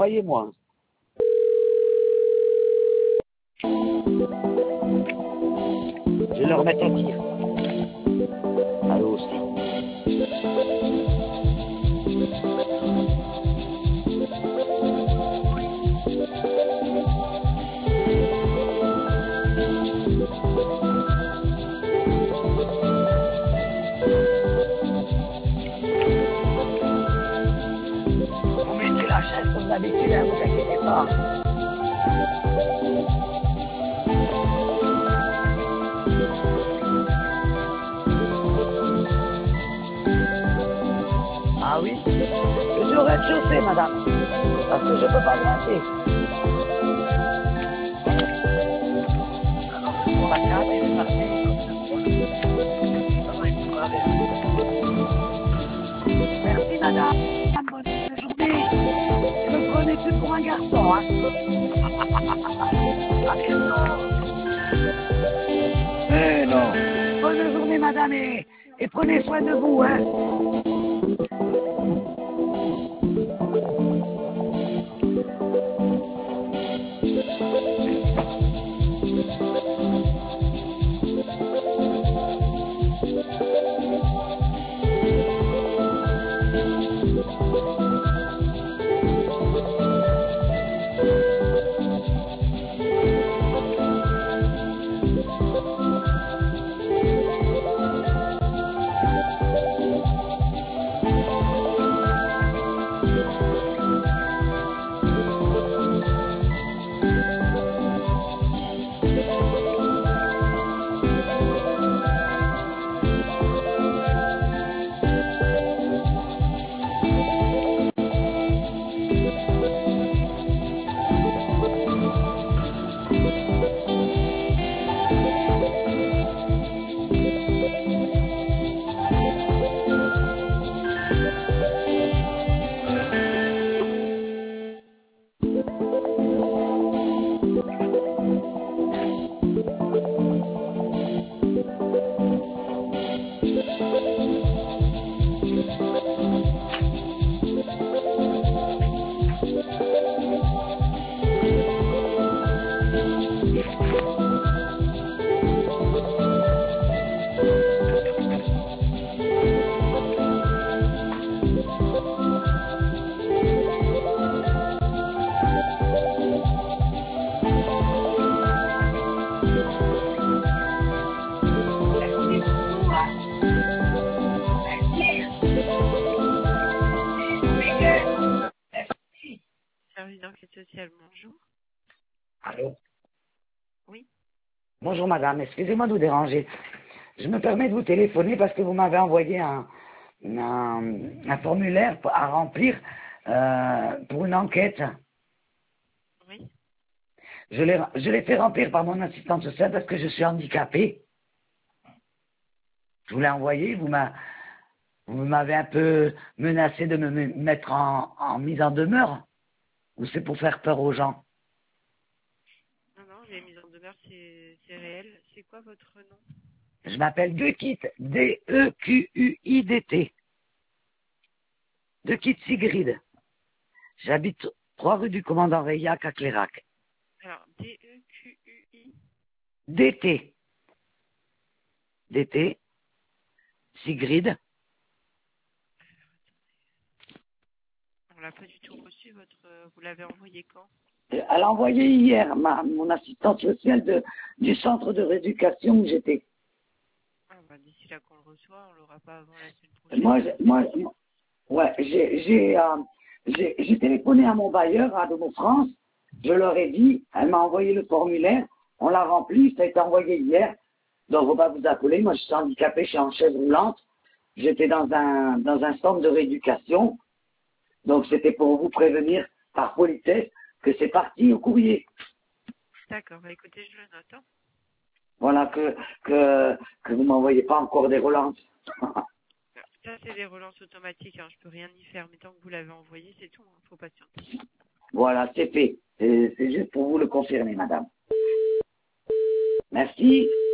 Envoyez-moi. Je vais le remettre à tir. Allô aussi. Vous mettez la chaise comme d'habitude, hein, vous inquiétez pas. Ah oui, je suis au rez-de-chaussée, madame, parce que je peux pas grimper. Alors, je prends la carte et c'est parti. Ça va être tout avec. Merci, madame. Bonne journée. Ne me prenez plus pour un garçon, hein. À bientôt. Non. Bonne journée, madame, et prenez soin de vous, hein. Service d'enquête sociale, bonjour. Allô? Oui. Bonjour, madame. Excusez-moi de vous déranger. Je me permets de vous téléphoner parce que vous m'avez envoyé un formulaire à remplir pour une enquête. Oui. Je l'ai fait remplir par mon assistante sociale parce que je suis handicapé. Je vous l'ai envoyé, vous m'avez un peu menacé de me mettre en mise en demeure. Ou c'est pour faire peur aux gens? Non, non, les mises en demeure, c'est réel. C'est quoi votre nom? Je m'appelle Dequit, D-E-Q-U-I-D-T. Dequit Sigrid. J'habite 3 rue du Commandant Reillac à Clérac. Alors, D-E-Q-U-I. D-T. D-T. Sigrid. On l'a pas du tout reçu, vous l'avez envoyé quand? Elle a envoyé hier mon assistante sociale du centre de rééducation où j'étais. Ah, bah, d'ici là qu'on le reçoit, on l'aura pas avant la semaine prochaine. Ouais, j'ai téléphoné à mon bailleur, à Domo France. Je leur ai dit, elle m'a envoyé le formulaire, on l'a rempli, ça a été envoyé hier. Donc on va vous appeler. Moi, je suis handicapé, je suis en chaise roulante. J'étais dans un centre de rééducation. Donc c'était pour vous prévenir par politesse que c'est parti au courrier. D'accord, bah écoutez, je le note. Hein. Voilà, que vous m'envoyez pas encore des relances. Ça, c'est des relances automatiques, hein. Je peux rien y faire, mais tant que vous l'avez envoyé, c'est tout, hein. Faut patienter. Voilà, c'est fait. C'est juste pour vous le confirmer, madame. Merci.